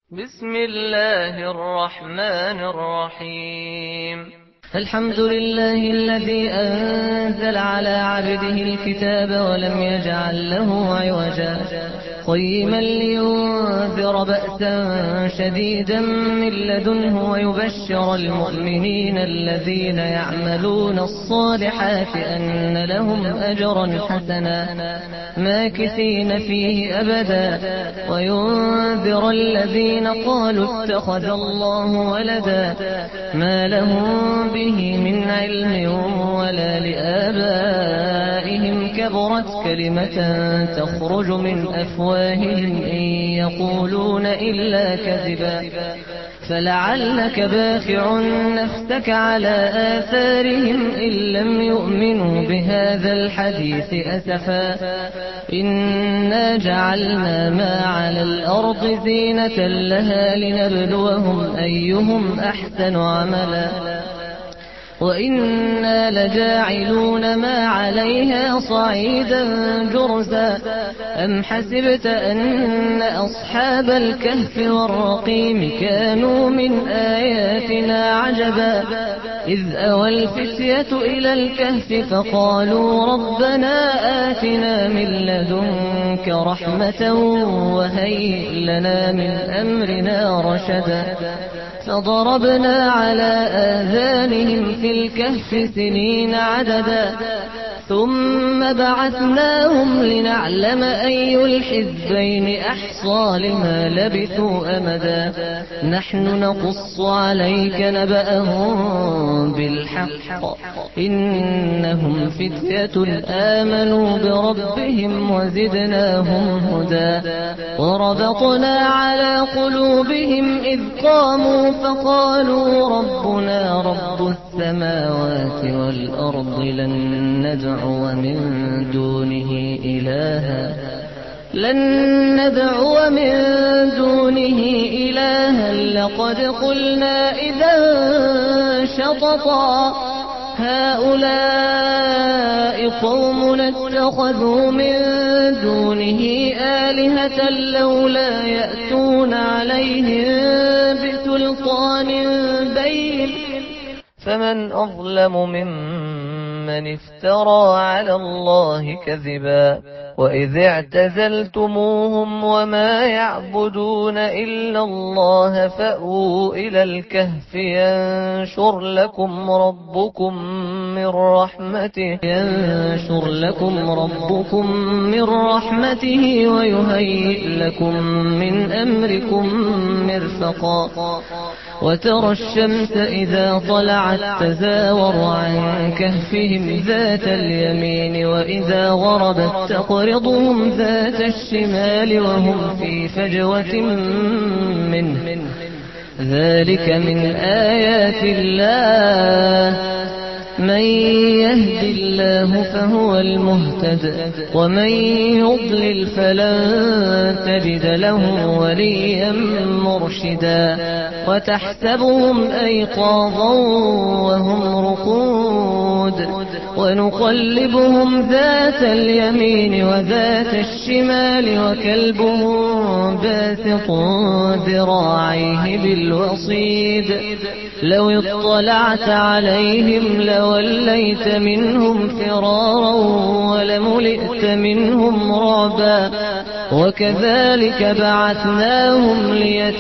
بسم الله الرحمن الرحيم. الحمد لله الذي أنزل على عبده الكتاب ولم يجعل له عوجا قيما لينذر بأسا شديدا من لدنه ويبشر المؤمنين الذين يعملون الصالحات أن لهم أجرا حسنا ماكثين فيه أبدا وينذر الذين قالوا اتخذ الله ولدا ما لهم به من علم ولا لآبائهم كبرت كلمة تخرج من أفواههم إن يقولون إلا كذبا فلعلك باخع نفسك على آثارهم إن لم يؤمنوا بهذا الحديث أسفا إنا جعلنا ما على الأرض زينة لها لنبلوهم أيهم أحسن عملا وإنا لجاعلون ما عليها صعيدا جرزا أم حسبت أن أصحاب الكهف والرقيم كانوا من آياتنا عجبا إذ أوى الفتية إلى الكهف فقالوا ربنا آتنا من لدنك رحمة وهيئ لنا من أمرنا رشدا فضربنا على آذانهم في الكهف سنين عددا ثم بعثناهم لنعلم أي الحزبين أحصى لما لبثوا أمدا نحن نقص عليك نبأهم بالحق إنهم فتية آمنوا بربهم وزدناهم هدى وربطنا على قلوبهم إذ قاموا فقالوا ربنا رب السماوات والأرض لن ندعو من دونه إلها لقد قلنا إذا شططا هؤلاء قوم اتخذوا من دونه آلهة لولا يأتون عليهم بسلطان بين فمن أظلم ممن افترى على الله كذبا وإذ اعتزلتموهم وما يعبدون إلا الله فأووا إلى الكهف ينشر لكم من رحمته ويهيئ لكم من أمركم مرفقا وترى الشمس إذا طلعت تزاور عن كهفهم ذات اليمين وإذا غربت تقرضهم ذات الشمال وهم في فجوة منه ذلك من آيات الله من يهد الله فهو المهتد ومن يضلل فلن تجد له وليا مرشدا وتحسبهم أيقاظا وهم رقود ونقلبهم ذات اليمين وذات الشمال وكلبهم باسط ذراعيه بالوصيد لو اطلعت عليهم لوليت منهم فرارا ولملئت منهم رعبا وكذلك بعثناهم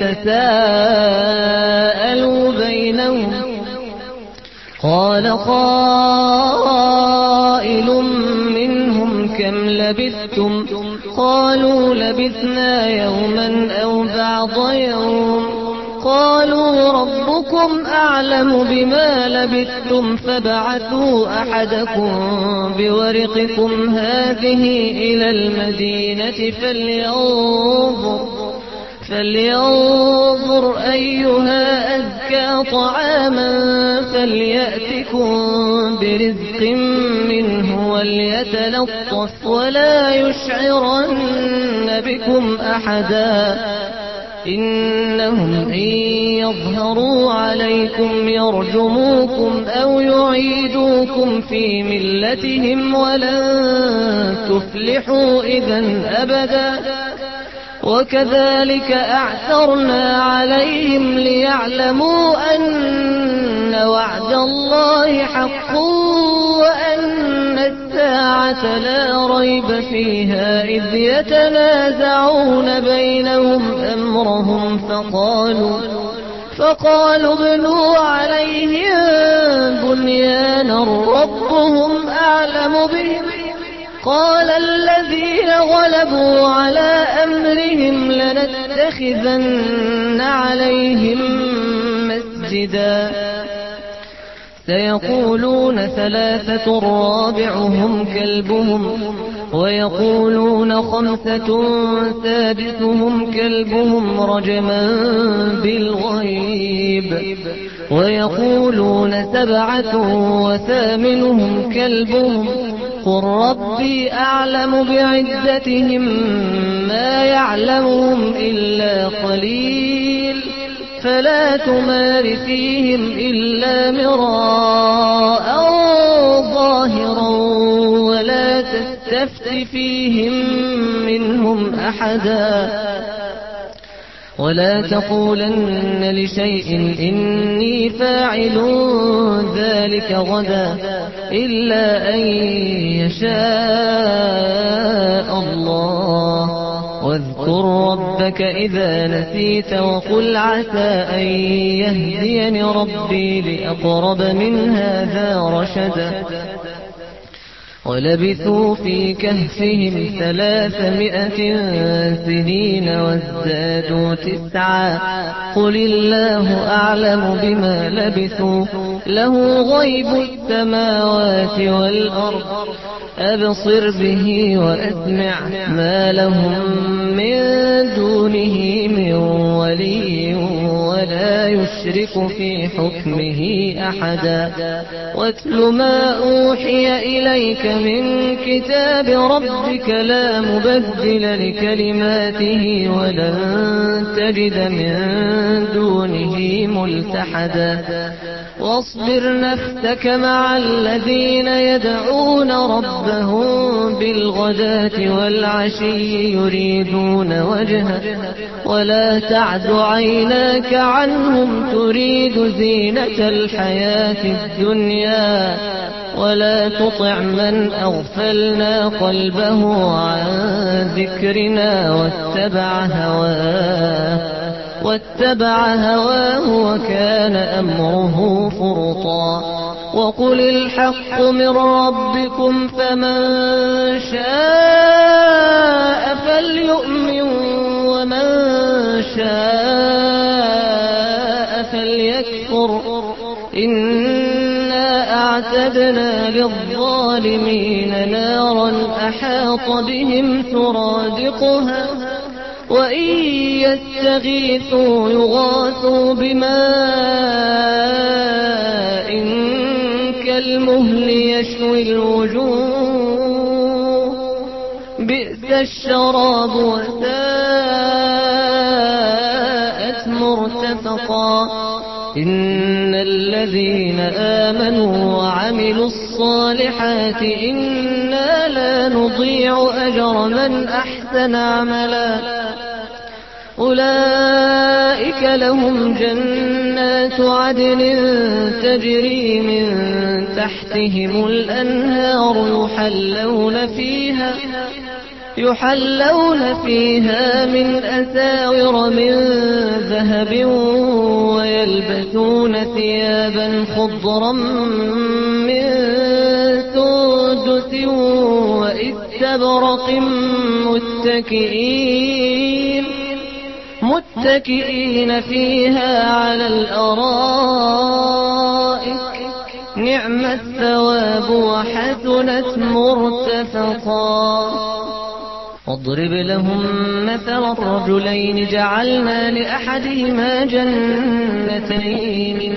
ليتساءلوا بينهم قال قائل منهم كم لبثتم قالوا لبثنا يوما أو بعض يوم قالوا ربكم أعلم بما لبثتم فابعثوا أحدكم بورقكم هذه إلى المدينة فلينظر أيها أزكى طعاما فليأتكم برزق منه وليتلطف ولا يشعرن بكم أحدا إنهم إن يظهروا عليكم يرجموكم أو يعيدوكم في ملتهم ولن تفلحوا إذا أبدا وكذلك أعثرنا عليهم ليعلموا أن وعد الله حق وأن الساعة لا ريب فيها إذ يتنازعون بينهم أمرهم فقالوا ابنوا عليهم بنيانا ربهم أعلم بهم قال الذين غلبوا على أمرهم لنتخذن عليهم مسجدا سيقولون ثلاثة رابعهم كلبهم ويقولون خمسة سادسهم كلبهم رجما بالغيب ويقولون سبعة وثامنهم كلبهم قل ربي أعلم بعدتهم ما يعلمهم إلا قليل فلا تمار فيهم إلا مراء ظاهرا ولا تستفت فيهم منهم أحدا ولا تقولن لشيء إني فاعل ذلك غدا إلا أن يشاء الله واذكر ربك إذا نسيت وقل عسى أن يهديني ربي لأقرب من هذا رشدا ولبثوا في كهفهم 300 سنين وازدادوا 9 قل الله أعلم بما لبثوا له غيب السماوات والأرض أبصر به وأسمع ما لهم من دونه من ولي ولا يشرك في حكمه أحدا واتل ما أوحي إليك من كتاب ربك لا مبدل لكلماته ولن تجد من دونه ملتحدا واصبر نفسك مع الذين يدعون ربهم بالغداة والعشي يريدون وجهه ولا تعد عيناك عنهم تريد زينة الحياة الدنيا ولا تطع من أغفلنا قلبه عن ذكرنا واتبع هواه وكان أمره فرطا وقل الحق من ربكم فمن شاء فليؤمن ومن شاء فليكفر إنا أعتدنا للظالمين نارا أحاط بهم سرادقها وإن يستغيثوا يغاثوا بماء كالمهل يشوي الوجوه بئس الشراب وساءت مرتفقا إن الذين آمنوا وعملوا الصالحات إنا لا نضيع أجر من أحسن عملا أولئك لهم جنات عدن تجري من تحتهم الأنهار يحلون فيها من أساور من ذهب ويلبسون ثيابا خضرا من سندس وإستبرق متكئين فيها على الأرائك نعم الثواب وحسنت مرتفقا واضرب لهم مثل الرجلين جعلنا لأحدهما جنتين من